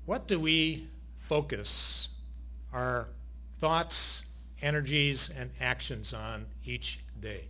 What do we focus our thoughts, energies, and actions on each day?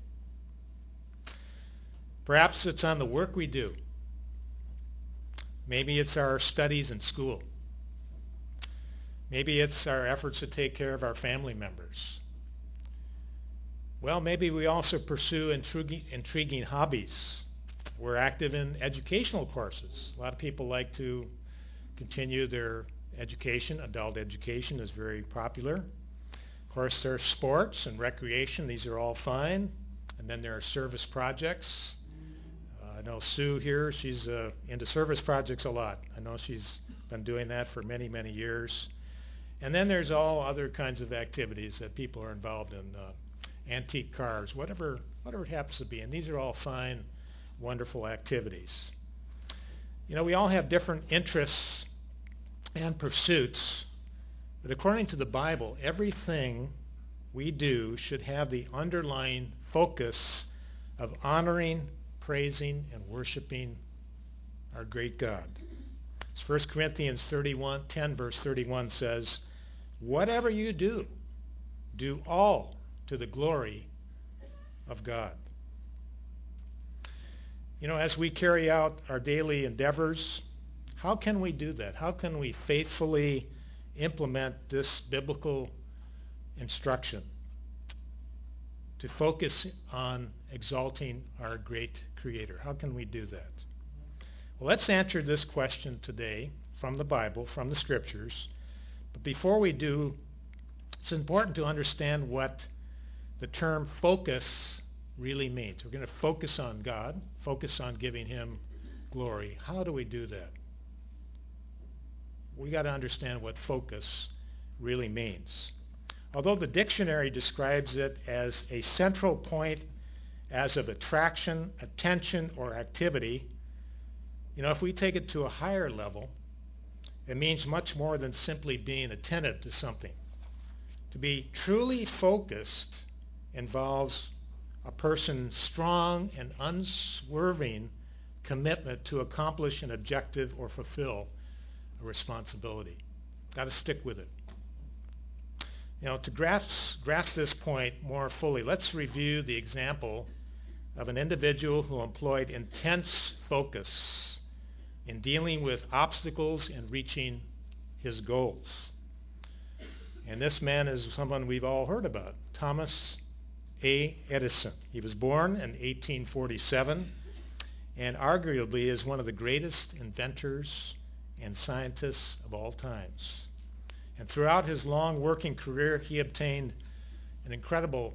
Perhaps it's on the work we do. Maybe it's our studies in school. Maybe it's our efforts to take care of our family members. Well, maybe we also pursue intriguing hobbies. We're active in educational courses. A lot of people like to continue their education. Adult education is very popular. Of course, there's sports and recreation. These are all fine. And then there are service projects. I know Sue here, she's into service projects a lot. I know she's been doing that for many, many years. And then there's all other kinds of activities that people are involved in, antique cars, whatever it happens to be. And these are all fine, wonderful activities. You know, we all have different interests and pursuits, but according to the Bible, everything we do should have the underlying focus of honoring, praising, and worshiping our great God. As 1 Corinthians 10 verse 31 says, "Whatever you do, do all to the glory of God." You know, as we carry out our daily endeavors, how can we do that? How can we faithfully implement this biblical instruction to focus on exalting our great Creator? How can we do that? Well, let's answer this question today from the Bible, from the Scriptures. But before we do, it's important to understand what the term focus really means. We're going to focus on God, focus on giving Him glory. How do we do that? We got to understand what focus really means. Although the dictionary describes it as a central point as of attraction, attention, or activity, you know, if we take it to a higher level, it means much more than simply being attentive to something. To be truly focused involves a person's strong and unswerving commitment to accomplish an objective or fulfill a responsibility. Got to stick with it. You know, to grasp this point more fully, let's review the example of an individual who employed intense focus in dealing with obstacles and reaching his goals. And this man is someone we've all heard about, Thomas A. Edison. He was born in 1847 and arguably is one of the greatest inventors and scientists of all times. And throughout his long working career, he obtained an incredible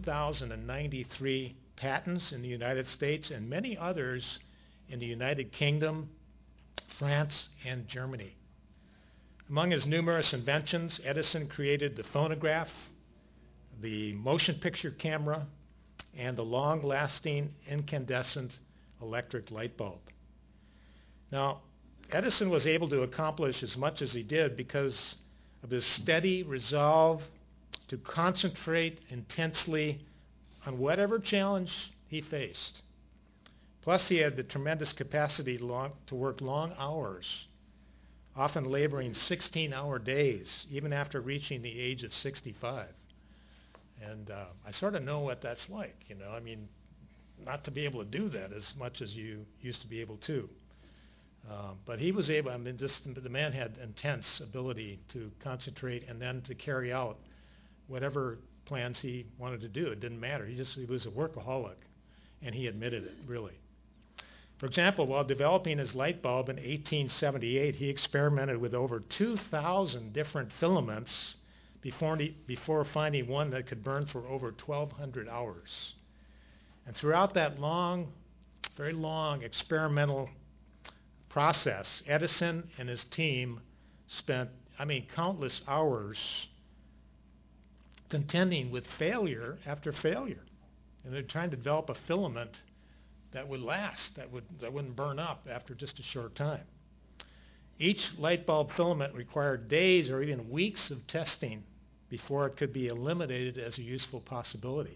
1,093 patents in the United States and many others in the United Kingdom, France, and Germany. Among his numerous inventions, Edison created the phonograph, the motion picture camera, and the long-lasting incandescent electric light bulb. Now, Edison was able to accomplish as much as he did because of his steady resolve to concentrate intensely on whatever challenge he faced. Plus, he had the tremendous capacity to work long hours, often laboring 16-hour days, even after reaching the age of 65. And I sort of know what that's like, you know. I mean, not to be able to do that as much as you used to be able to. But he was able, I mean, the man had intense ability to concentrate and then to carry out whatever plans he wanted to do. It didn't matter. He was a workaholic, and he admitted it, really. For example, while developing his light bulb in 1878, he experimented with over 2,000 different filaments before finding one that could burn for over 1,200 hours. And throughout that long, very long experimental process, Edison and his team spent, countless hours contending with failure after failure. And they're trying to develop a filament that would last, that wouldn't burn up after just a short time. Each light bulb filament required days or even weeks of testing before it could be eliminated as a useful possibility.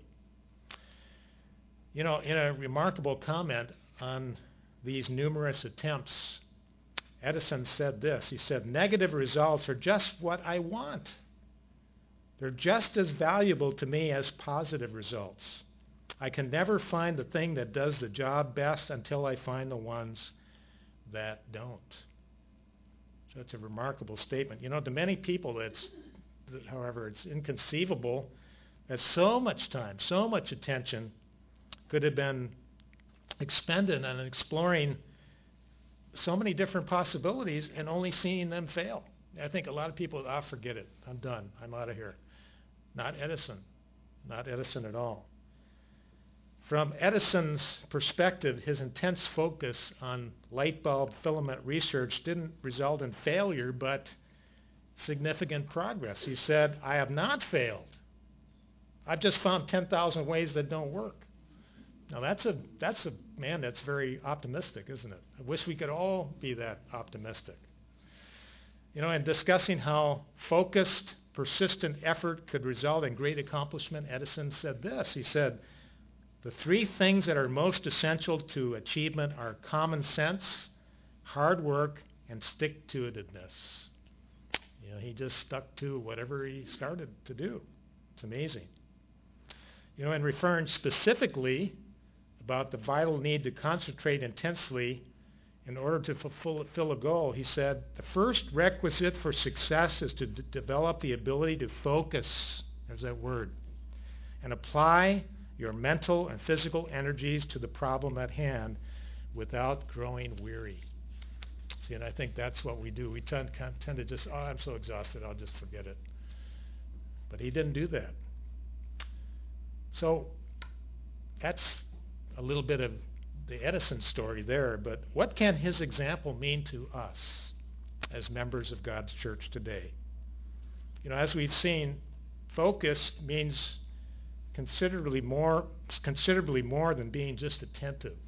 You know, in a remarkable comment on these numerous attempts Edison said this. He said, negative results are just what I want. They're just as valuable to me as positive results. I can never find the thing that does the job best until I find the ones that don't. So it's a remarkable statement. You know, to many people, however, it's inconceivable that so much time, so much attention could have been expended on exploring so many different possibilities and only seeing them fail. I think a lot of people, forget it. I'm done. I'm out of here. Not Edison. Not Edison at all. From Edison's perspective, his intense focus on light bulb filament research didn't result in failure, but significant progress. He said, I have not failed. I've just found 10,000 ways that don't work. Now that's very optimistic, isn't it? I wish we could all be that optimistic. You know, in discussing how focused, persistent effort could result in great accomplishment, Edison said this. He said, the three things that are most essential to achievement are common sense, hard work, and stick-to-itiveness. You know, he just stuck to whatever he started to do. It's amazing. You know, in referring specifically about the vital need to concentrate intensely in order to fulfill a goal, he said, the first requisite for success is to develop the ability to focus, there's that word, and apply your mental and physical energies to the problem at hand without growing weary. See, and I think that's what we do. We tend to just, I'm so exhausted, I'll just forget it. But he didn't do that. So that's a little bit of the Edison story there, but what can his example mean to us as members of God's church today? You know, as we've seen, focus means considerably more than being just attentive.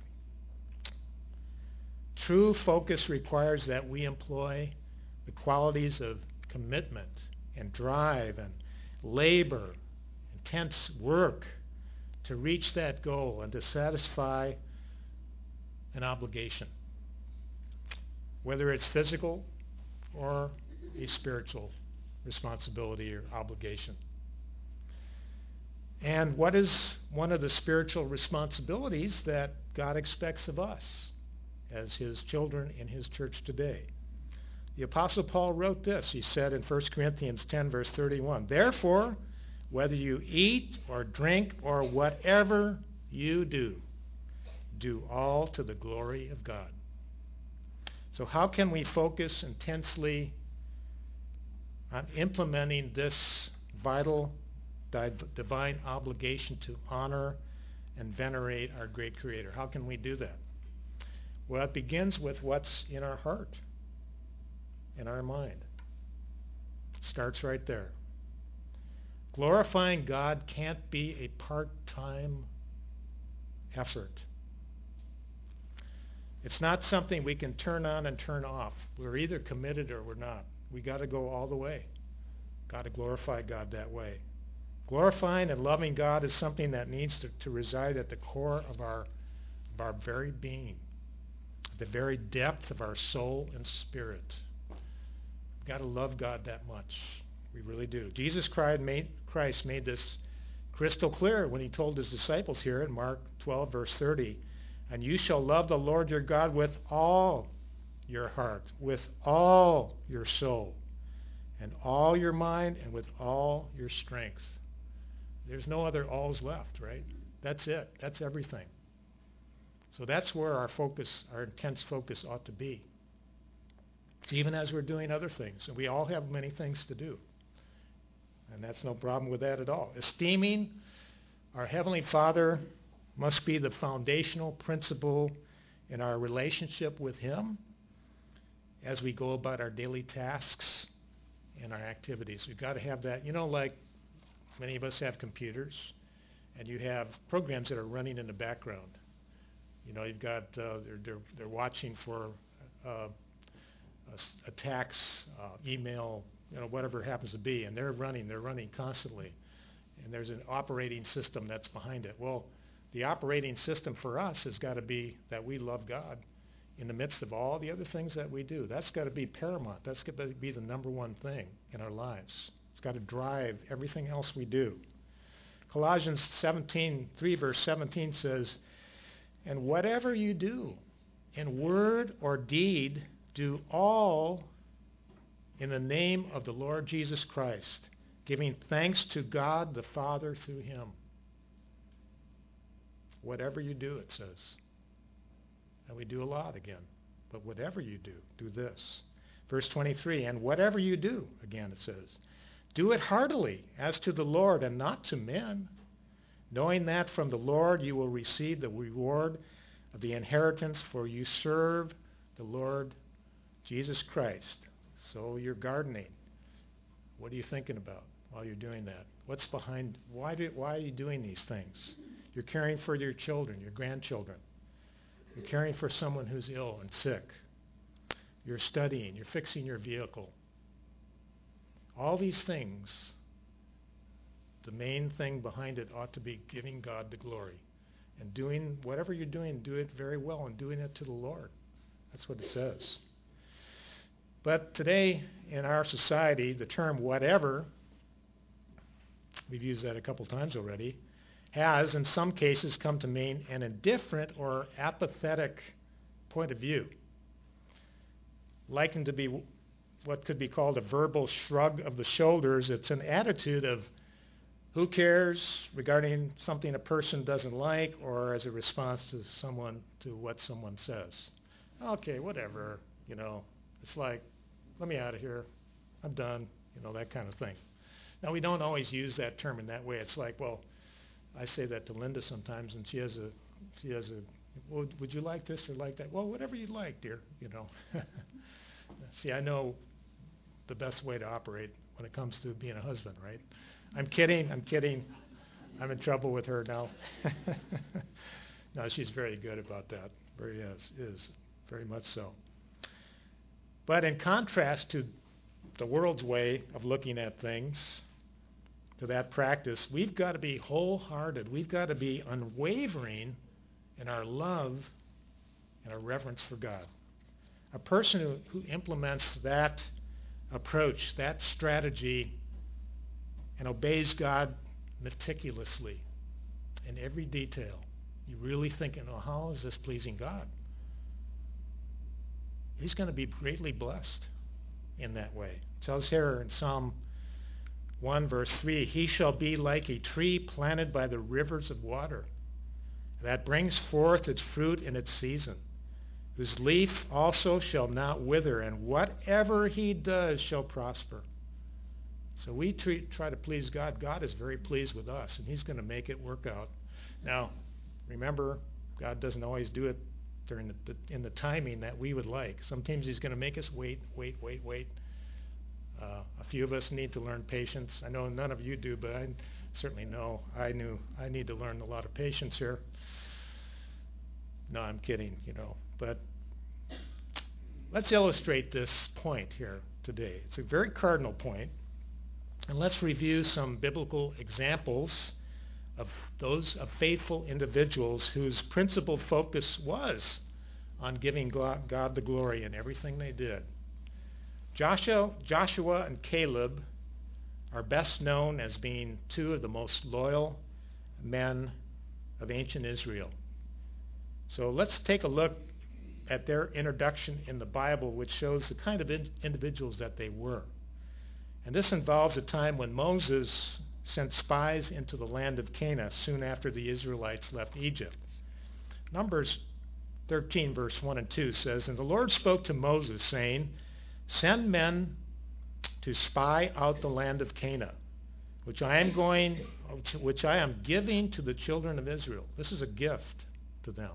True focus requires that we employ the qualities of commitment and drive and labor, intense work to reach that goal and to satisfy an obligation, whether it's physical or a spiritual responsibility or obligation. And what is one of the spiritual responsibilities that God expects of us as his children in his church today? The Apostle Paul wrote this. He said in 1 Corinthians 10, verse 31, therefore, whether you eat or drink or whatever you do, do all to the glory of God. So how can we focus intensely on implementing this vital divine obligation to honor and venerate our great Creator? How can we do that? Well, it begins with what's in our heart, in our mind. It starts right there. Glorifying God can't be a part-time effort. It's not something we can turn on and turn off. We're either committed or we're not. We got to go all the way. Got to glorify God that way. Glorifying and loving God is something that needs to reside at the core of our very being, the very depth of our soul and spirit. We've got to love God that much. We really do. Jesus Christ made this crystal clear when he told his disciples here in Mark 12, verse 30, and you shall love the Lord your God with all your heart, with all your soul, and all your mind, and with all your strength. There's no other alls left, right? That's it. That's everything. So that's where our focus, our intense focus ought to be, even as we're doing other things. And we all have many things to do. And that's no problem with that at all. Esteeming our Heavenly Father must be the foundational principle in our relationship with Him as we go about our daily tasks and our activities. We've got to have that. You know, like many of us have computers, and you have programs that are running in the background. You know, you've got they're watching for attacks, email, you know, whatever it happens to be, and they're running constantly. And there's an operating system that's behind it. Well, the operating system for us has got to be that we love God in the midst of all the other things that we do. That's got to be paramount. That's got to be the number one thing in our lives. It's got to drive everything else we do. Colossians 3 verse 17 says, "And whatever you do, in word or deed, do all in the name of the Lord Jesus Christ, giving thanks to God the Father through him." Whatever you do, it says. And we do a lot again. But whatever you do, do this. Verse 23, "And whatever you do," again it says, "do it heartily as to the Lord and not to men, knowing that from the Lord you will receive the reward of the inheritance, for you serve the Lord Jesus Christ." So you're gardening. What are you thinking about while you're doing that? What's behind, why are you doing these things? You're caring for your children, your grandchildren. You're caring for someone who's ill and sick. You're studying. You're fixing your vehicle. All these things, the main thing behind it ought to be giving God the glory. And doing whatever you're doing, do it very well and doing it to the Lord. That's what it says. But today in our society, the term whatever, we've used that a couple times already, has in some cases come to mean an indifferent or apathetic point of view, likened to be what could be called a verbal shrug of the shoulders. It's an attitude of who cares regarding something a person doesn't like, or as a response to what someone says. Okay, whatever, it's like, let me out of here, I'm done, that kind of thing. Now, we don't always use that term in that way. It's like, well, I say that to Linda sometimes, and she has a, well, would you like this or like that? Well, whatever you like, dear, See, I know the best way to operate when it comes to being a husband, right? I'm kidding. I'm in trouble with her now. No, she's very good about that. Is very much so. But in contrast to the world's way of looking at things, to that practice, we've got to be wholehearted. We've got to be unwavering in our love and our reverence for God. A person who implements that approach, that strategy, and obeys God meticulously in every detail, you're really thinking, oh, how is this pleasing God? He's going to be greatly blessed in that way. It tells here in Psalm 1 verse 3, "He shall be like a tree planted by the rivers of water, that brings forth its fruit in its season, whose leaf also shall not wither, and whatever he does shall prosper." So we try to please God. God is very pleased with us, and he's going to make it work out. Now, remember, God doesn't always do it in the timing that we would like. Sometimes he's going to make us wait. A few of us need to learn patience. I know none of you do, but I certainly know I need to learn a lot of patience here. No, I'm kidding, But let's illustrate this point here today. It's a very cardinal point. And let's review some biblical examples of faithful individuals whose principal focus was on giving God the glory in everything they did. Joshua and Caleb are best known as being two of the most loyal men of ancient Israel. So let's take a look at their introduction in the Bible, which shows the kind of individuals that they were. And this involves a time when Moses sent spies into the land of Canaan soon after the Israelites left Egypt. Numbers 13, verse 1 and 2 says, "And the Lord spoke to Moses, saying, Send men to spy out the land of Canaan, which I am giving to the children of Israel." This is a gift to them.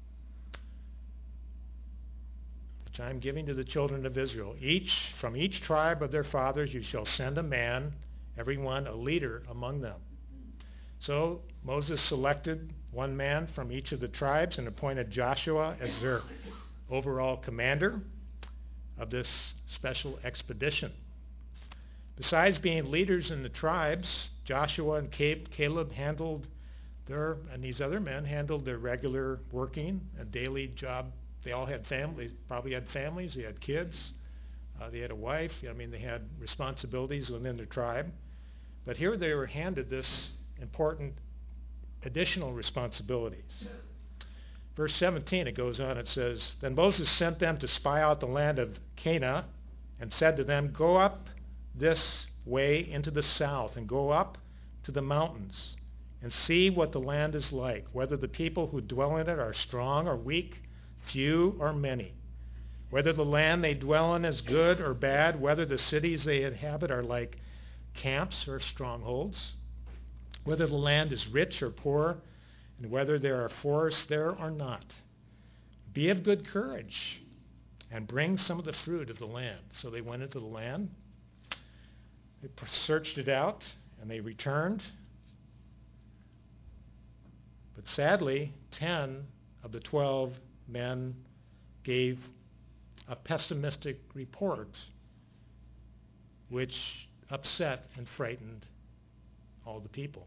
"Which I am giving to the children of Israel. From each tribe of their fathers you shall send a man, every one a leader among them." So Moses selected one man from each of the tribes and appointed Joshua as their overall commander of this special expedition. Besides being leaders in the tribes, Joshua and Caleb and these other men handled their regular working and daily job They all had families, probably had families, they had kids, they had a wife. I mean, they had responsibilities within their tribe. But here they were handed this important additional responsibilities. Verse 17, it goes on, it says, Then Moses sent them to spy out the land of Canaan and said to them, Go up this way into the south and go up to the mountains and see what the land is like, whether the people who dwell in it are strong or weak, few or many, whether the land they dwell in is good or bad, whether the cities they inhabit are like camps or strongholds, whether the land is rich or poor, and whether there are forests there or not. Be of good courage and bring some of the fruit of the land. So they went into the land, they searched it out, and they returned. But sadly, 10 of the 12 men gave a pessimistic report, which upset and frightened all the people.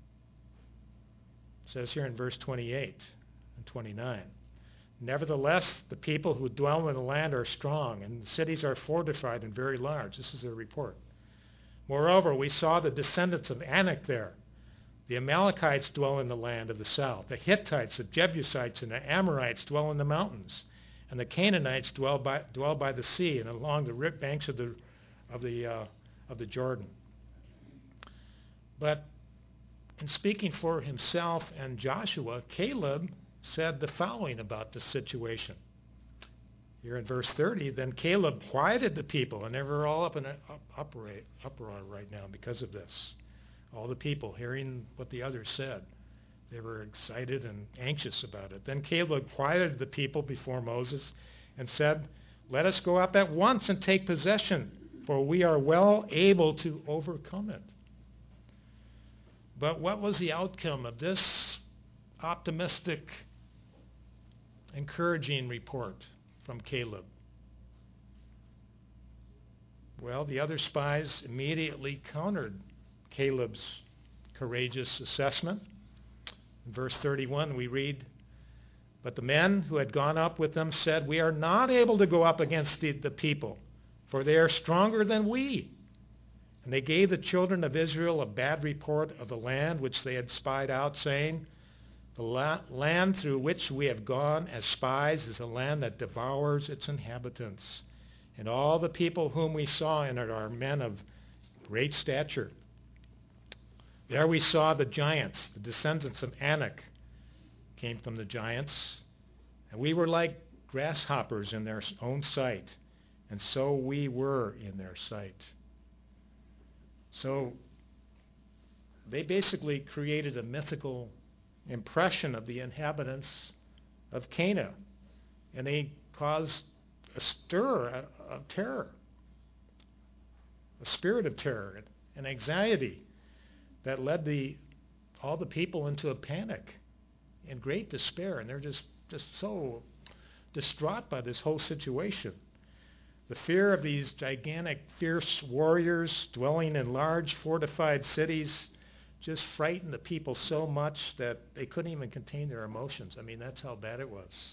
It says here in verse 28 and 29, Nevertheless, the people who dwell in the land are strong, and the cities are fortified and very large. This is their report. Moreover, we saw the descendants of Anak there. The Amalekites dwell in the land of the south. The Hittites, the Jebusites, and the Amorites dwell in the mountains. And the Canaanites dwell by the sea and along the banks of the Jordan. But in speaking for himself and Joshua, Caleb said the following about the situation. Here in verse 30, then Caleb quieted the people, and they were all up in an uproar right now because of this. All the people hearing what the others said, they were excited and anxious about it. Then Caleb quieted the people before Moses and said, Let us go up at once and take possession, for we are well able to overcome it. But what was the outcome of this optimistic, encouraging report from Caleb? Well, the other spies immediately countered Caleb's courageous assessment. In verse 31, we read, But the men who had gone up with them said, We are not able to go up against the people, for they are stronger than we. And they gave the children of Israel a bad report of the land which they had spied out, saying, The land through which we have gone as spies is a land that devours its inhabitants. And all the people whom we saw in it are men of great stature. There we saw the giants, the descendants of Anak came from the giants. And we were like grasshoppers in their own sight. And so we were in their sight. So they basically created a mythical impression of the inhabitants of Canaan. And they caused a stir of terror, a spirit of terror and anxiety that led all the people into a panic and great despair. And they're just so distraught by this whole situation. The fear of these gigantic, fierce warriors dwelling in large, fortified cities just frightened the people so much that they couldn't even contain their emotions. I mean, that's how bad it was.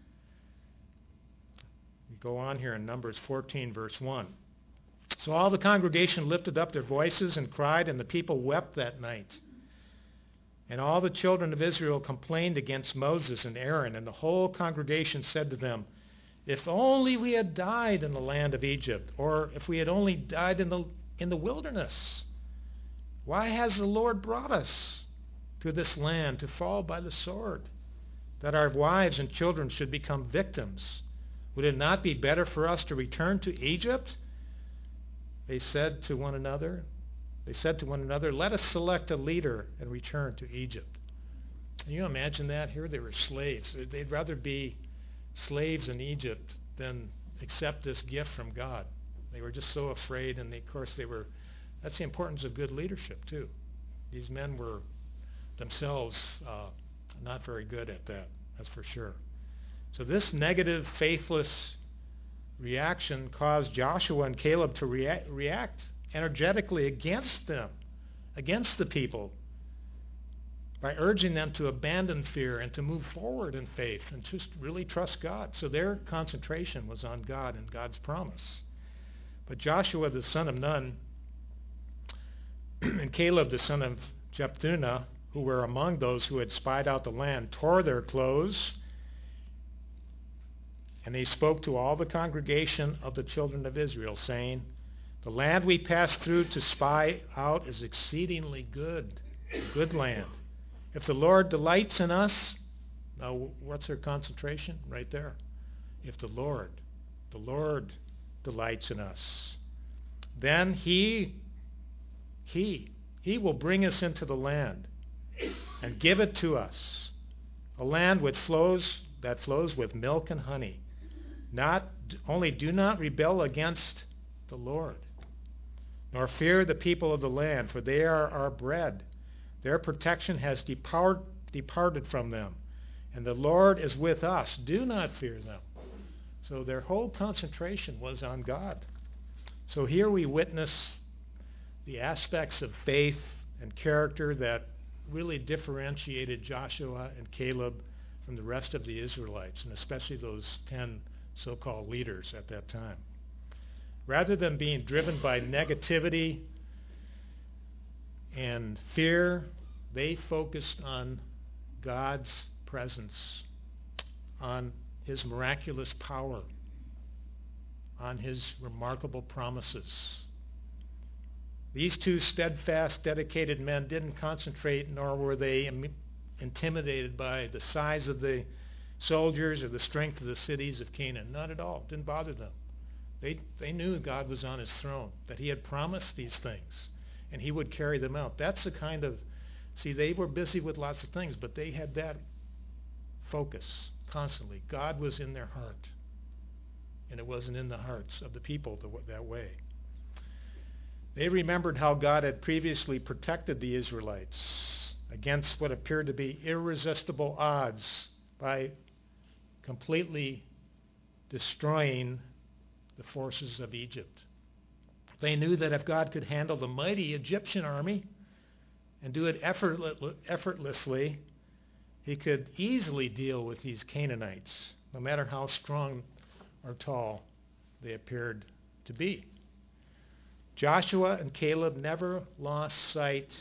We go on here in Numbers 14, verse 1. So all the congregation lifted up their voices and cried, and the people wept that night. And all the children of Israel complained against Moses and Aaron, and the whole congregation said to them, If only we had died in the land of Egypt, or if we had only died in the wilderness. Why has the Lord brought us to this land to fall by the sword, that our wives and children should become victims? Would it not be better for us to return to Egypt? They said to one another, Let us select a leader and return to Egypt. Can you imagine that? Here they were slaves. They'd rather be slaves in Egypt than accept this gift from God. They were just so afraid, and of course that's the importance of good leadership too. These men were themselves not very good at that, that's for sure. So this negative, faithless reaction caused Joshua and Caleb to react energetically against them, against the people, by urging them to abandon fear and to move forward in faith and just really trust God. So their concentration was on God and God's promise. But Joshua the son of Nun and Caleb the son of Jephunneh, who were among those who had spied out the land, tore their clothes, and they spoke to all the congregation of the children of Israel, saying, "The land we passed through to spy out is exceedingly good, a good land. If the Lord delights in us," now what's their concentration? Right there. If the Lord delights in us, then He will bring us into the land and give it to us, a land that flows with milk and honey. Do not rebel against the Lord, nor fear the people of the land, for they are our bread. Their protection has departed from them, and the Lord is with us. Do not fear them. So their whole concentration was on God. So here we witness the aspects of faith and character that really differentiated Joshua and Caleb from the rest of the Israelites, and especially those 10 so-called leaders at that time. Rather than being driven by negativity and fear, they focused on God's presence, on His miraculous power, on His remarkable promises. These two steadfast, dedicated men didn't concentrate, nor were they intimidated by the size of the soldiers or the strength of the cities of Canaan. Not at all. It didn't bother them. They knew God was on His throne, that He had promised these things, and He would carry them out. That's the kind of, they were busy with lots of things, but they had that focus constantly. God was in their heart, and it wasn't in the hearts of the people that way. They remembered how God had previously protected the Israelites against what appeared to be irresistible odds by completely destroying the forces of Egypt. They knew that if God could handle the mighty Egyptian army and do it effortlessly, He could easily deal with these Canaanites, no matter how strong or tall they appeared to be. Joshua and Caleb never lost sight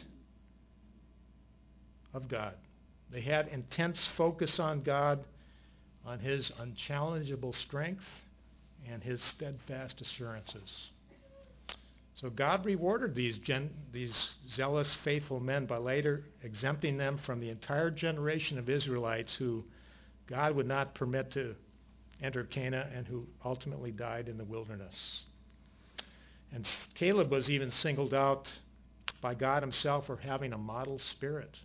of God. They had intense focus on God, on His unchallengeable strength, and His steadfast assurances. So God rewarded these zealous, faithful men by later exempting them from the entire generation of Israelites who God would not permit to enter Canaan and who ultimately died in the wilderness. And Caleb was even singled out by God Himself for having a model spirit.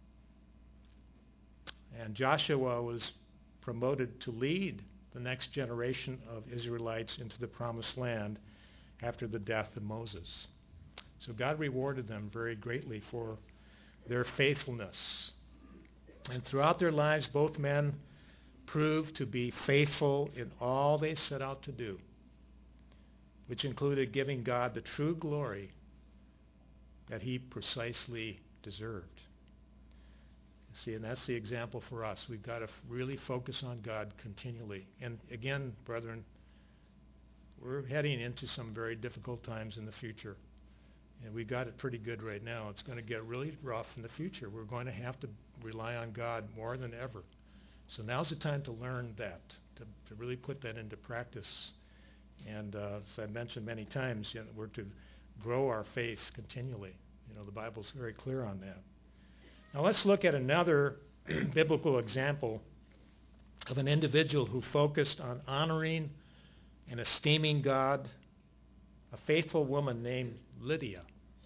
And Joshua was promoted to lead the next generation of Israelites into the promised land after the death of Moses. So God rewarded them very greatly for their faithfulness. And throughout their lives, both men proved to be faithful in all they set out to do, which included giving God the true glory that He precisely deserved. See, and that's the example for us. We've got to really focus on God continually. And again, brethren, we're heading into some very difficult times in the future. And we've got it pretty good right now. It's going to get really rough in the future. We're going to have to rely on God more than ever. So now's the time to learn that, to really put that into practice. And as I mentioned many times, we're to grow our faith continually. The Bible's very clear on that. Now let's look at another biblical example of an individual who focused on honoring and esteeming God, a faithful woman named Lydia.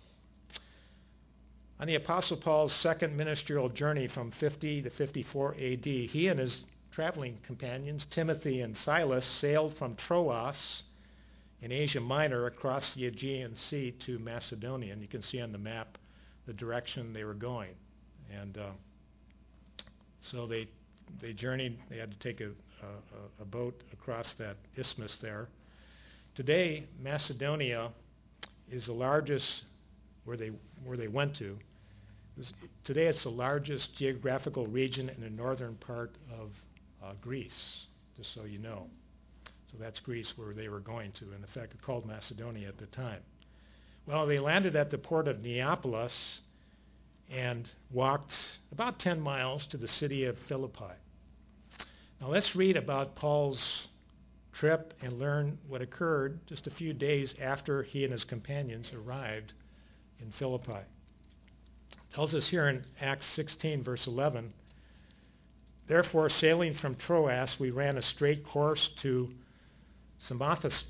On the Apostle Paul's second ministerial journey from 50 to 54 AD, he and his traveling companions, Timothy and Silas, sailed from Troas in Asia Minor across the Aegean Sea to Macedonia. And you can see on the map the direction they were going. And so they journeyed. They had to take a boat across that isthmus there. Today, Macedonia is the largest, where they went to, Today it's the largest geographical region in the northern part of Greece, just so you know. So that's Greece where they were going to, in effect called Macedonia at the time. Well, they landed at the port of Neapolis and walked about 10 miles to the city of Philippi. Now let's read about Paul's trip and learn what occurred just a few days after he and his companions arrived in Philippi. It tells us here in Acts 16, verse 11, "Therefore, sailing from Troas, we ran a straight course to Samothrace,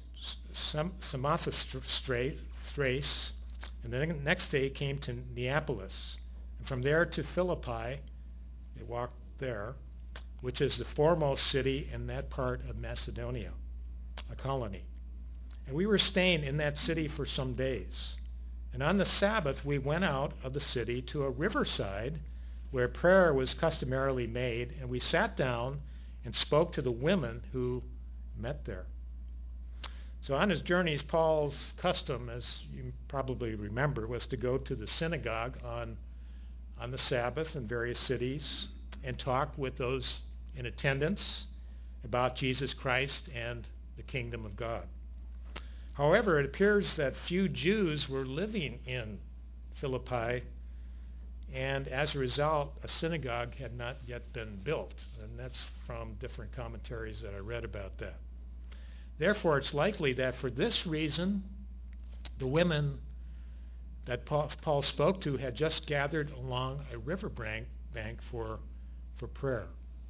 and then the next day came to Neapolis, and from there to Philippi." They walked there, "which is the foremost city in that part of Macedonia, a colony. And we were staying in that city for some days. And on the Sabbath we went out of the city to a riverside where prayer was customarily made, and we sat down and spoke to the women who met there." So on his journeys, Paul's custom, as you probably remember, was to go to the synagogue on the Sabbath in various cities and talk with those in attendance about Jesus Christ and the kingdom of God. However, it appears that few Jews were living in Philippi, and as a result, a synagogue had not yet been built. And that's from different commentaries that I read about that. Therefore, it's likely that for this reason, the women that Paul spoke to had just gathered along a river bank for prayer.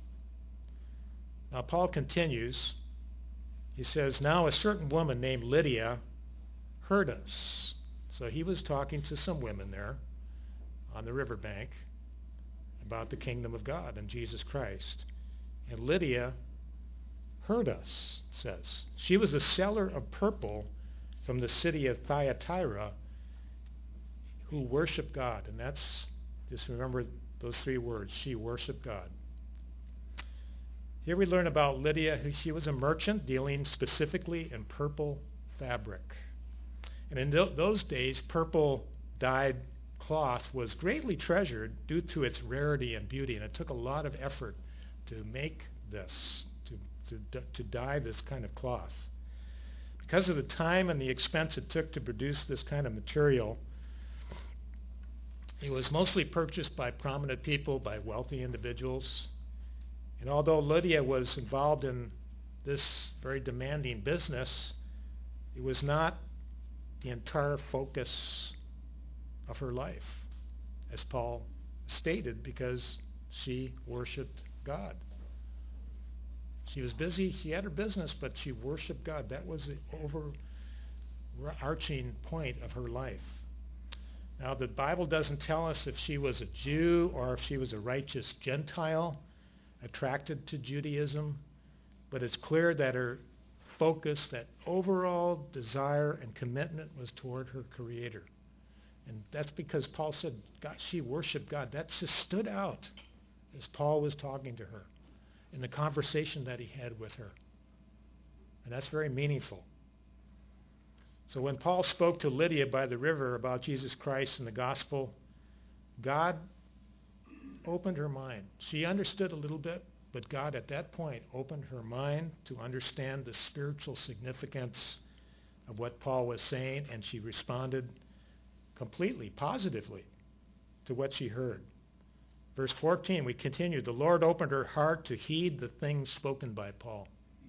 Now, Paul continues. He says, "Now a certain woman named Lydia heard us." So he was talking to some women there on the riverbank about the kingdom of God and Jesus Christ. And Lydia heard us, it says. She was a seller of purple from the city of Thyatira who worshiped God. And that's, just remember those three words, she worshiped God. Here we learn about Lydia. She was a merchant dealing specifically in purple fabric. And in those days, purple dyed cloth was greatly treasured due to its rarity and beauty. And it took a lot of effort to make this, to dye this kind of cloth. Because of the time and the expense it took to produce this kind of material, it was mostly purchased by prominent people, by wealthy individuals. And although Lydia was involved in this very demanding business, it was not the entire focus of her life, as Paul stated, because she worshiped God. She was busy, she had her business, but she worshiped God. That was the overarching point of her life. Now, the Bible doesn't tell us if she was a Jew or if she was a righteous Gentile attracted to Judaism, but it's clear that her focus, that overall desire and commitment was toward her Creator. And that's because Paul said God, she worshiped God. That just stood out as Paul was talking to her in the conversation that he had with her. And that's very meaningful. So when Paul spoke to Lydia by the river about Jesus Christ and the gospel, God opened her mind. She understood a little bit, but God at that point opened her mind to understand the spiritual significance of what Paul was saying, and she responded completely, positively to what she heard. Verse 14, we continue. The Lord opened her heart to heed the things spoken by Paul.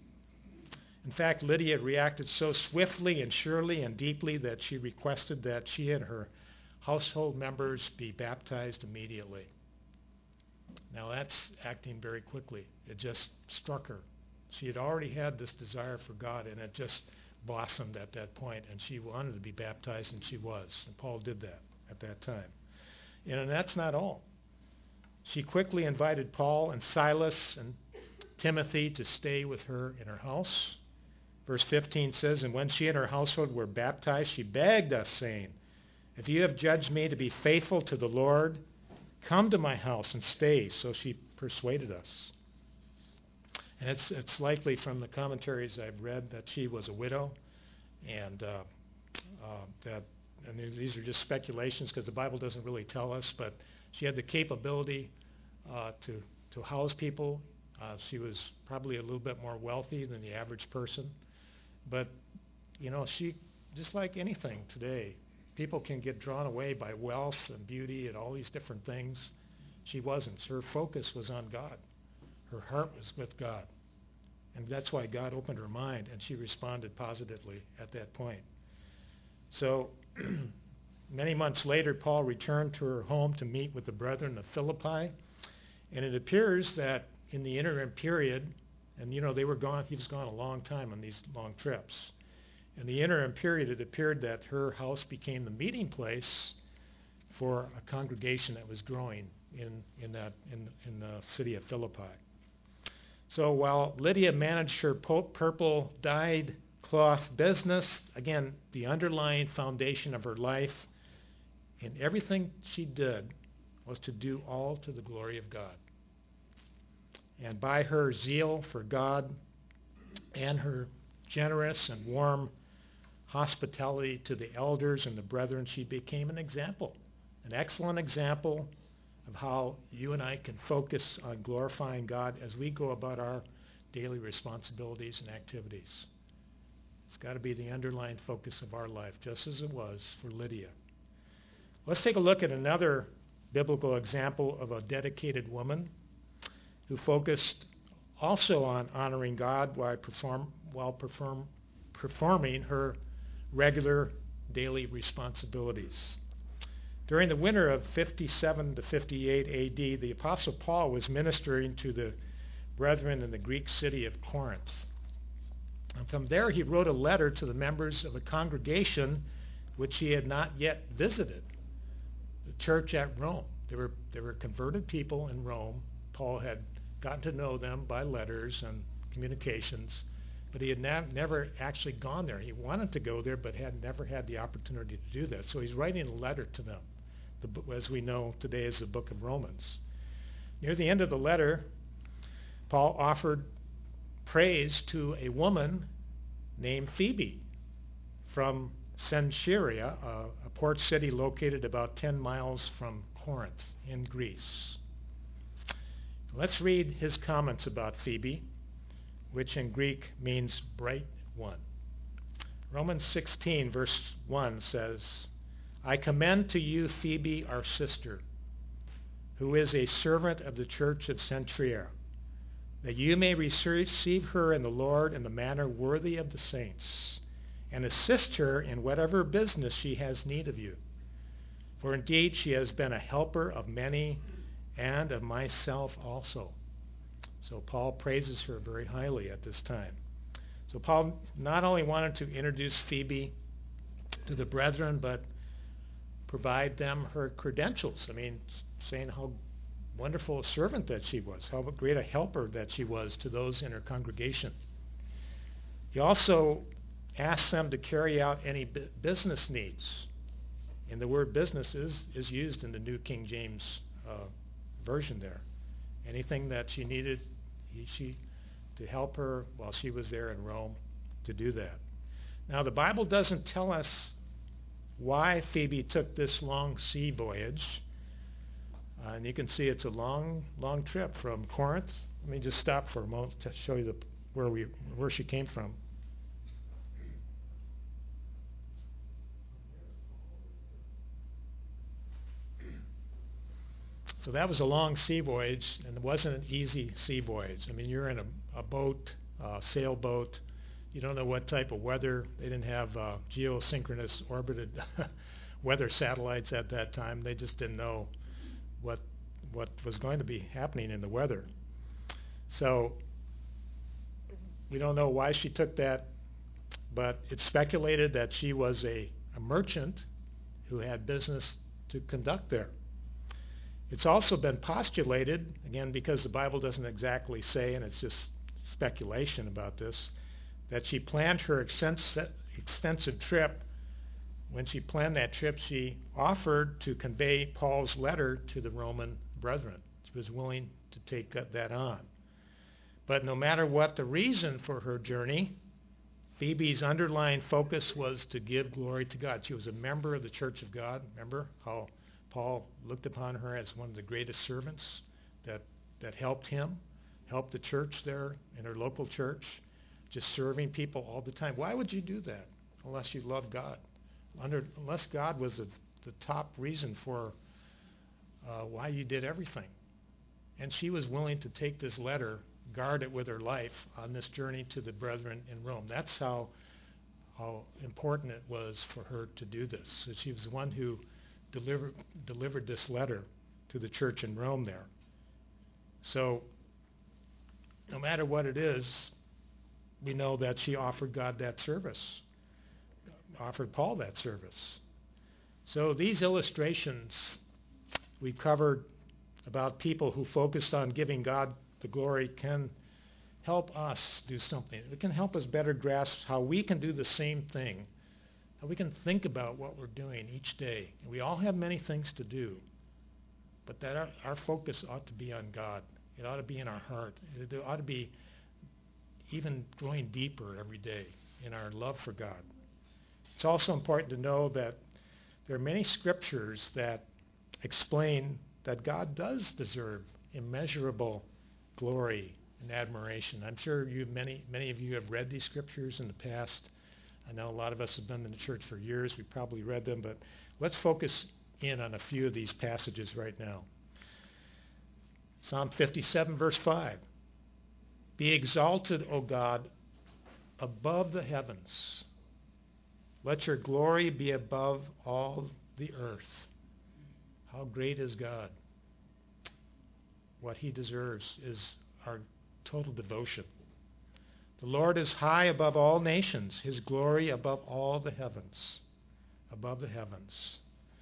In fact, Lydia reacted so swiftly and surely and deeply that she requested that she and her household members be baptized immediately. Now that's acting very quickly. It just struck her. She had already had this desire for God, and it just blossomed at that point, and she wanted to be baptized, and she was. And Paul did that at that time. And that's not all. She quickly invited Paul and Silas and Timothy to stay with her in her house. Verse 15 says, and when she and her household were baptized, she begged us, saying, if you have judged me to be faithful to the Lord, come to my house and stay. So she persuaded us. And it's likely from the commentaries I've read that she was a widow, and that and these are just speculations because the Bible doesn't really tell us, but she had the capability to house people. She was probably a little bit more wealthy than the average person. But, she, just like anything today, people can get drawn away by wealth and beauty and all these different things. She wasn't. Her focus was on God. Her heart was with God. And that's why God opened her mind, and she responded positively at that point. So many months later, Paul returned to her home to meet with the brethren of Philippi. And it appears that in the interim period, and they were gone, he was gone a long time on these long trips. In the interim period, it appeared that her house became the meeting place for a congregation that was growing in the city of Philippi. So while Lydia managed her purple dyed cloth business, again, the underlying foundation of her life in everything she did was to do all to the glory of God. And by her zeal for God and her generous and warm hospitality to the elders and the brethren, she became an example, an excellent example of how you and I can focus on glorifying God as we go about our daily responsibilities and activities. It's got to be the underlying focus of our life, just as it was for Lydia. Let's take a look at another biblical example of a dedicated woman who focused also on honoring God while performing her regular daily responsibilities. During the winter of 57 to 58 A.D., the Apostle Paul was ministering to the brethren in the Greek city of Corinth. And from there, he wrote a letter to the members of a congregation which he had not yet visited, the church at Rome. There were converted people in Rome. Paul had gotten to know them by letters and communications, but he had never actually gone there. He wanted to go there, but had never had the opportunity to do that. So he's writing a letter to them, as we know today as the book of Romans. Near the end of the letter, Paul offered praise to a woman named Phoebe from Cenchrea, a port city located about 10 miles from Corinth in Greece. Let's read his comments about Phoebe, which in Greek means bright one. Romans 16, verse 1 says, I commend to you Phoebe, our sister, who is a servant of the church of Cenchrea, that you may receive her in the Lord in the manner worthy of the saints, and assist her in whatever business she has need of you. For indeed she has been a helper of many and of myself also. So Paul praises her very highly at this time. So Paul not only wanted to introduce Phoebe to the brethren, but provide them her credentials. Saying how wonderful a servant that she was, how great a helper that she was to those in her congregation. He also asked them to carry out any business needs. And the word business is used in the New King James version there. Anything that she needed to help her while she was there in Rome, to do that. Now, the Bible doesn't tell us why Phoebe took this long sea voyage. And you can see it's a long, long trip from Corinth. Let me just stop for a moment to show you where she came from. So that was a long sea voyage, and it wasn't an easy sea voyage. You're in a boat, sailboat. You don't know what type of weather. They didn't have geosynchronous orbited weather satellites at that time. They just didn't know what was going to be happening in the weather. So we don't know why she took that, but it's speculated that she was a merchant who had business to conduct there. It's also been postulated, again, because the Bible doesn't exactly say, and it's just speculation about this, that she planned her extensive trip. When she planned that trip, she offered to convey Paul's letter to the Roman brethren. She was willing to take that on. But no matter what the reason for her journey, Phoebe's underlying focus was to give glory to God. She was a member of the Church of God. Remember how Paul looked upon her as one of the greatest servants that helped him, helped the church there in her local church, just serving people all the time. Why would you do that unless you love God? Unless God was the top reason for why you did everything. And she was willing to take this letter, guard it with her life on this journey to the brethren in Rome. That's how important it was for her to do this. So she was the one who delivered this letter to the church in Rome there. So no matter what it is, we know that she offered God that service, offered Paul that service. So these illustrations we've covered about people who focused on giving God the glory can help us do something. It can help us better grasp how we can do the same thing, how we can think about what we're doing each day. We all have many things to do, but that our focus ought to be on God. It ought to be in our heart. It ought to be even growing deeper every day in our love for God. It's also important to know that there are many scriptures that explain that God does deserve immeasurable glory and admiration. I'm sure many of you have read these scriptures in the past. I know a lot of us have been in the church for years. We probably read them, but let's focus in on a few of these passages right now. Psalm 57, verse 5. Be exalted, O God, above the heavens. Let your glory be above all the earth. How great is God? What he deserves is our total devotion. The Lord is high above all nations, his glory above all the heavens. Above the heavens.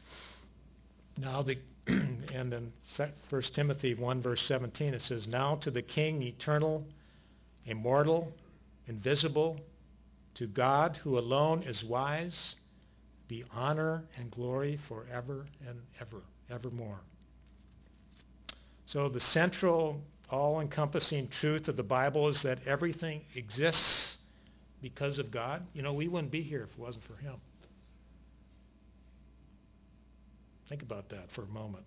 Now and in 1 Timothy 1 verse 17 it says, now to the King, eternal, immortal, invisible, to God who alone is wise, be honor and glory forever and ever, evermore. So the central, all-encompassing truth of the Bible is that everything exists because of God. You know, we wouldn't be here if it wasn't for him. Think about that for a moment.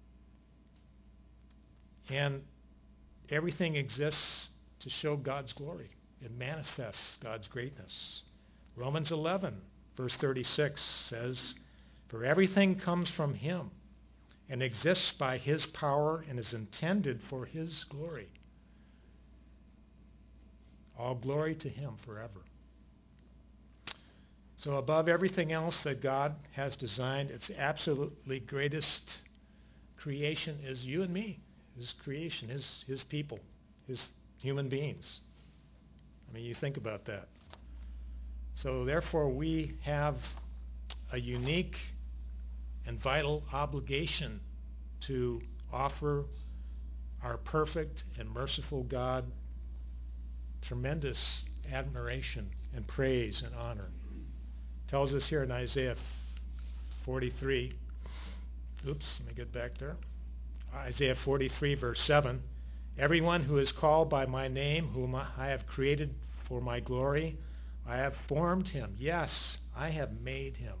And everything exists to show God's glory. It manifests God's greatness. Romans 11, verse 36 says, for everything comes from him and exists by his power and is intended for his glory. All glory to him forever. So above everything else that God has designed, its absolutely greatest creation is you and me, his creation, his people, his human beings. I mean, you think about that. So therefore, we have a unique and vital obligation to offer our perfect and merciful God tremendous admiration and praise and honor. It tells us here in Isaiah 43, let me get back there. Isaiah 43, verse 7, everyone who is called by my name, whom I have created for my glory, I have formed him. Yes, I have made him.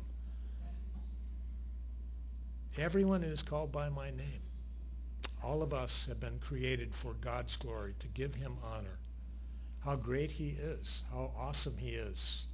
Everyone who is called by my name. All of us have been created for God's glory, to give him honor. How great he is. How awesome he is.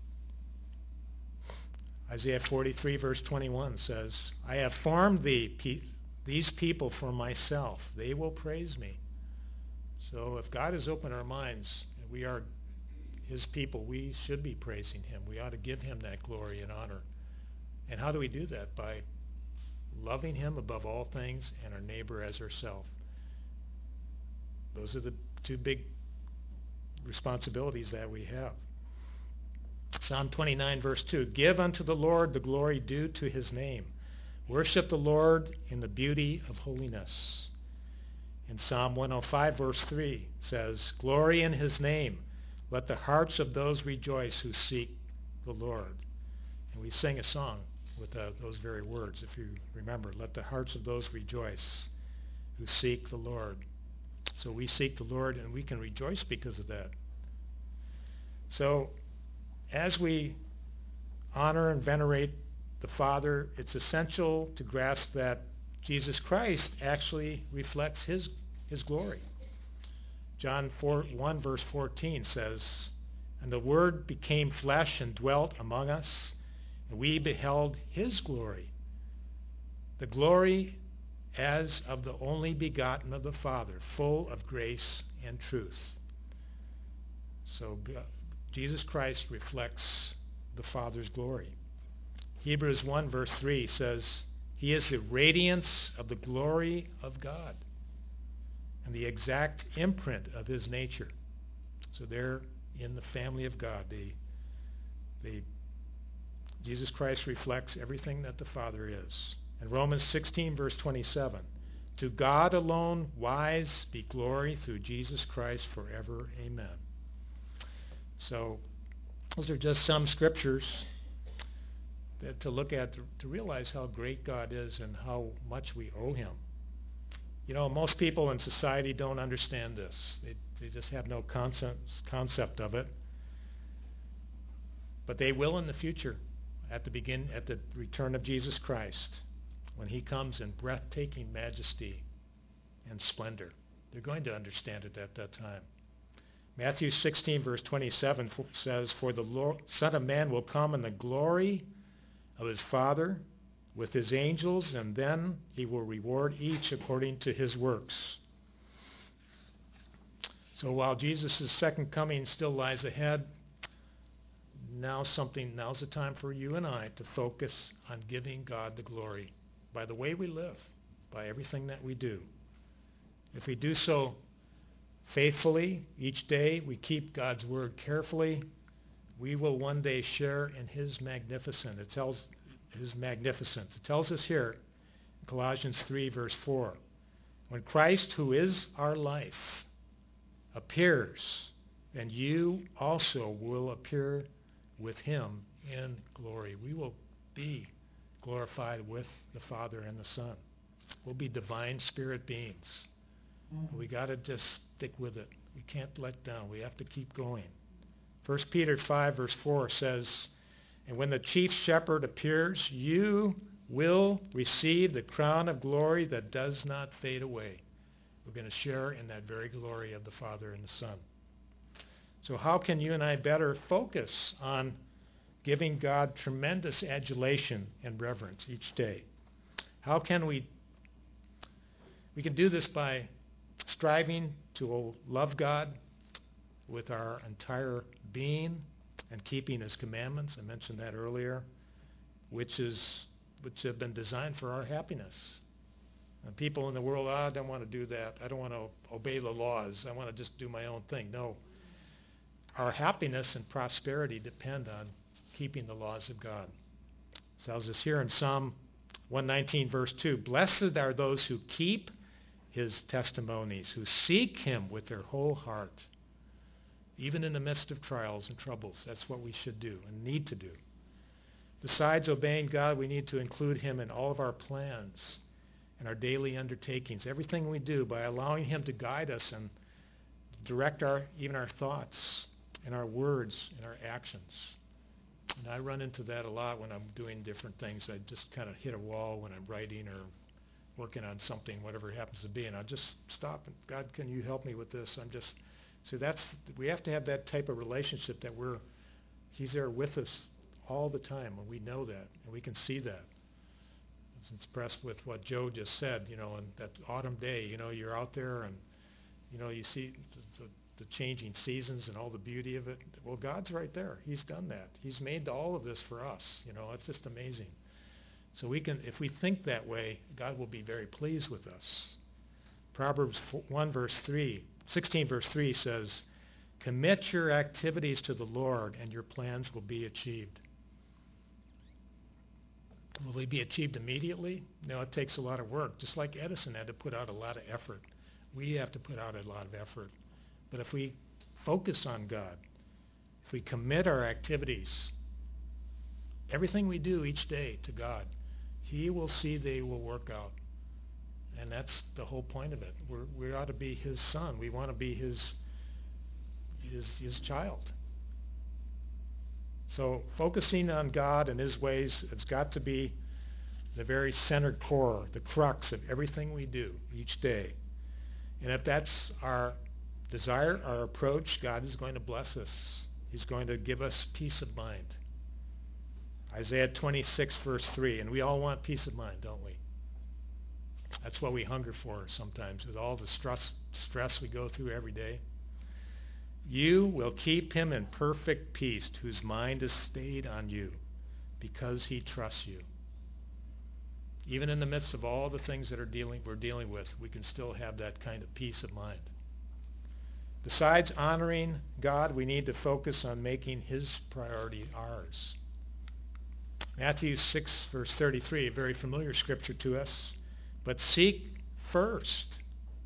Isaiah 43, verse 21 says, I have formed these people for myself. They will praise me. So if God has opened our minds, and we are his people, we should be praising him. We ought to give him that glory and honor. And how do we do that? By loving him above all things and our neighbor as ourselves. Those are the two big responsibilities that we have. Psalm 29, verse 2, give unto the Lord the glory due to his name. Worship the Lord in the beauty of holiness. And Psalm 105, verse 3 says, glory in his name. Let the hearts of those rejoice who seek the Lord. And we sing a song with those very words, if you remember. Let the hearts of those rejoice who seek the Lord. So we seek the Lord, and we can rejoice because of that. So as we honor and venerate the Father, it's essential to grasp that Jesus Christ actually reflects his glory. John 1 verse 14 says, "And the Word became flesh and dwelt among us, and we beheld his glory, the glory as of the only begotten of the Father, full of grace and truth." So Jesus Christ reflects the Father's glory. Hebrews 1 verse 3 says, "He is the radiance of the glory of God and the exact imprint of his nature." So they're in the family of God. Jesus Christ reflects everything that the Father is. And Romans 16 verse 27, "To God alone wise be glory through Jesus Christ forever. Amen." So those are just some scriptures that to look at to realize how great God is and how much we owe him. You know, most people in society don't understand this. They just have no concept of it. But they will in the future, at the return of Jesus Christ, when he comes in breathtaking majesty and splendor. They're going to understand it at that time. Matthew 16 verse 27 says, "For the Son of Man will come in the glory of his Father with his angels, and then he will reward each according to his works." So while Jesus' second coming still lies ahead, now's the time for you and I to focus on giving God the glory by the way we live, by everything that we do. If we do so faithfully each day, we keep God's word carefully, we will one day share in his magnificence. It tells us here in Colossians 3 verse 4, "When Christ, who is our life, appears, and you also will appear with him in glory." We will be glorified with the Father and the Son. We'll be divine spirit beings. But we got to just stick with it. We can't let down. We have to keep going. 1 Peter 5 verse 4 says, "And when the chief shepherd appears, you will receive the crown of glory that does not fade away." We're going to share in that very glory of the Father and the Son. So how can you and I better focus on giving God tremendous adulation and reverence each day? How can we can do this by striving to love God with our entire being and keeping his commandments. I mentioned that earlier, which have been designed for our happiness. And people in the world, I don't want to do that. I don't want to obey the laws. I want to just do my own thing. No. Our happiness and prosperity depend on keeping the laws of God. It tells us here in Psalm 119, verse 2, "Blessed are those who keep his testimonies, who seek him with their whole heart." Even in the midst of trials and troubles, that's what we should do and need to do. Besides obeying God, we need to include him in all of our plans and our daily undertakings, everything we do, by allowing him to guide us and direct even our thoughts and our words and our actions. And I run into that a lot when I'm doing different things. I just kind of hit a wall when I'm writing or working on something, whatever it happens to be, and I'll just stop and, "God, can you help me with this?" We have to have that type of relationship that he's there with us all the time, and we know that, and we can see that. I was impressed with what Joe just said, on that autumn day, you're out there and, you see the changing seasons and all the beauty of it. Well, God's right there. He's done that. He's made all of this for us. It's just amazing. So if we think that way, God will be very pleased with us. Proverbs 16 verse 3 says, "Commit your activities to the Lord, and your plans will be achieved." Will they be achieved immediately? No, it takes a lot of work. Just like Edison had to put out a lot of effort. We have to put out a lot of effort. But if we focus on God, if we commit our activities, everything we do each day to God, he will see they will work out. And that's the whole point of it. We ought to be his son. We want to be his child. So focusing on God and his ways, it's got to be the very center core, the crux of everything we do each day. And if that's our desire, our approach, God is going to bless us. He's going to give us peace of mind. Isaiah 26, verse 3. And we all want peace of mind, don't we? That's what we hunger for sometimes with all the stress we go through every day. You will keep him in perfect peace, whose mind is stayed on you, because he trusts you. Even in the midst of all the things that we're dealing with, we can still have that kind of peace of mind. Besides honoring God, we need to focus on making his priority ours. Matthew 6, verse 33, a very familiar scripture to us. But seek first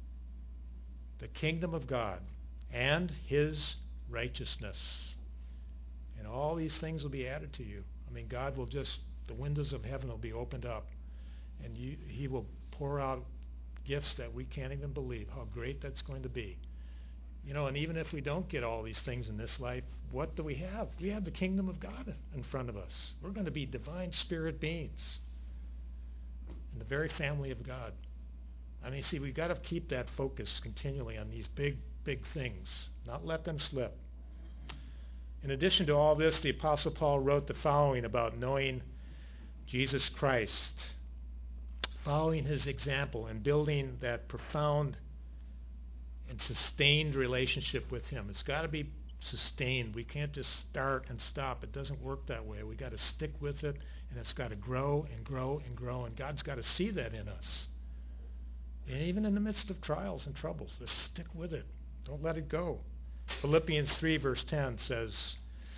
the kingdom of God and his righteousness, and all these things will be added to you. I mean, God will the windows of heaven will be opened up, and he will pour out gifts that we can't even believe how great that's going to be. And even if we don't get all these things in this life, what do we have? We have the kingdom of God in front of us. We're going to be divine spirit beings in the very family of God. I mean, see, we've got to keep that focus continually on these big, big things, not let them slip. In addition to all this, the Apostle Paul wrote the following about knowing Jesus Christ, following his example and building that profound and sustained relationship with him. It's got to be sustained. We can't just start and stop. It doesn't work that way. We've got to stick with it, and it's got to grow and grow and grow, and God's got to see that in us. And even in the midst of trials and troubles, just stick with it. Don't let it go. Philippians 3, verse 10 says,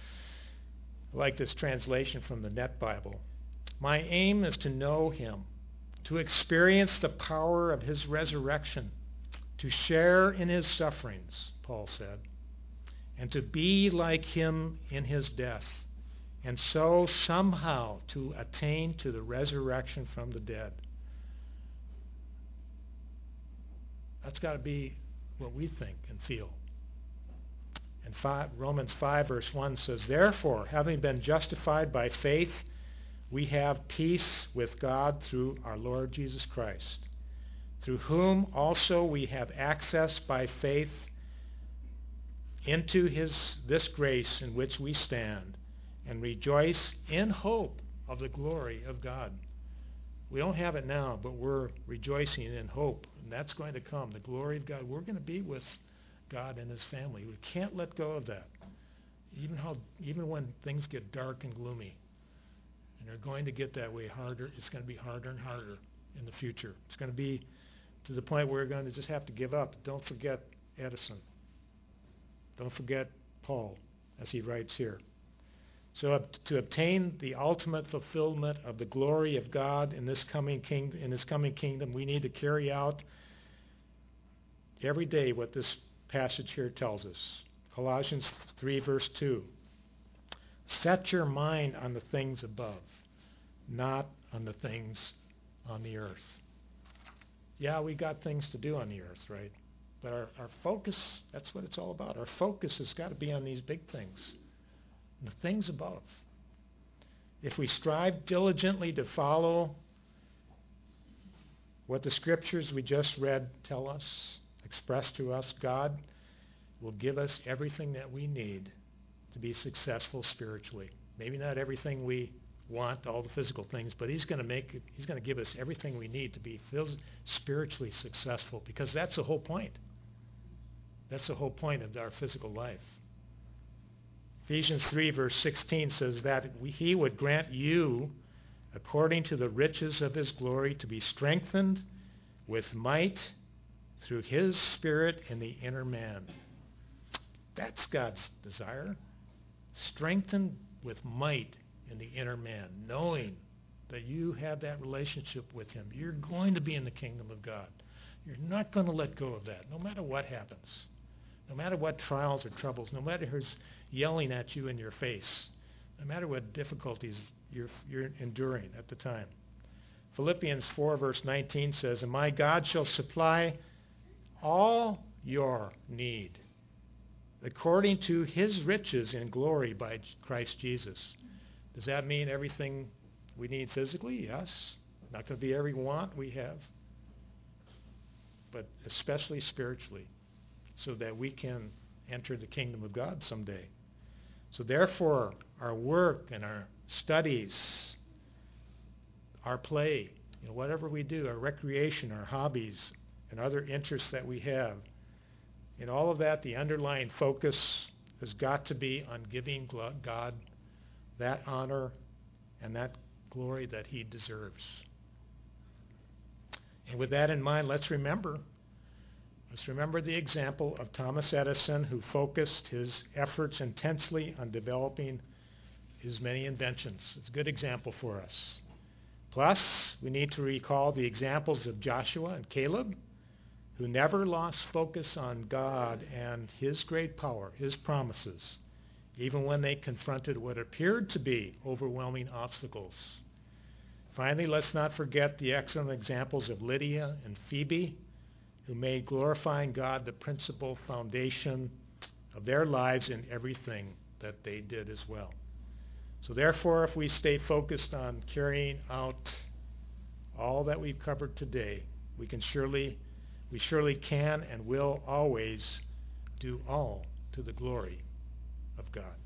I like this translation from the Net Bible, my aim is to know him, to experience the power of his resurrection, to share in his sufferings, Paul said, and to be like him in his death, and so somehow to attain to the resurrection from the dead. That's got to be what we think and feel. And Romans 5, verse 1 says, therefore, having been justified by faith, we have peace with God through our Lord Jesus Christ, through whom also we have access by faith into this grace in which we stand, and rejoice in hope of the glory of God. We don't have it now, but we're rejoicing in hope, and that's going to come, the glory of God. We're going to be with God and his family. We can't let go of that, even when things get dark and gloomy. And they're going to get that way harder. It's going to be harder and harder in the future. It's going to be to the point where we're going to just have to give up. Don't forget Edison. Don't forget Paul, as he writes here. So to obtain the ultimate fulfillment of the glory of God in this coming kingdom, we need to carry out every day what this passage here tells us. Colossians 3, verse 2. Set your mind on the things above, not on the things on the earth. Yeah, we got things to do on the earth, right? But our focus, that's what it's all about. Our focus has got to be on these big things, the things above. If we strive diligently to follow what the scriptures we just read tell us, express to us, God will give us everything that we need to be successful spiritually. Maybe not everything we want, all the physical things, but he's going to give us everything we need to be spiritually successful, because that's the whole point. That's the whole point of our physical life. Ephesians 3, verse 16 says that he would grant you, according to the riches of his glory, to be strengthened with might through his Spirit in the inner man. That's God's desire. Strengthened with might in the inner man, knowing that you have that relationship with him. You're going to be in the kingdom of God. You're not going to let go of that, no matter what happens. No matter what trials or troubles, no matter who's yelling at you in your face, no matter what difficulties you're enduring at the time. Philippians 4, verse 19 says, and my God shall supply all your need according to his riches in glory by Christ Jesus. Does that mean everything we need physically? Yes. Not going to be every want we have, but especially spiritually, so that we can enter the kingdom of God someday. So therefore, our work and our studies, our play, whatever we do, our recreation, our hobbies, and other interests that we have, in all of that, the underlying focus has got to be on giving God that honor and that glory that he deserves. And with that in mind, let's remember the example of Thomas Edison, who focused his efforts intensely on developing his many inventions. It's a good example for us. Plus, we need to recall the examples of Joshua and Caleb, who never lost focus on God and his great power, his promises, even when they confronted what appeared to be overwhelming obstacles. Finally, let's not forget the excellent examples of Lydia and Phoebe, who made glorifying God the principal foundation of their lives in everything that they did as well. So therefore, if we stay focused on carrying out all that we've covered today, we surely can and will always do all to the glory of God.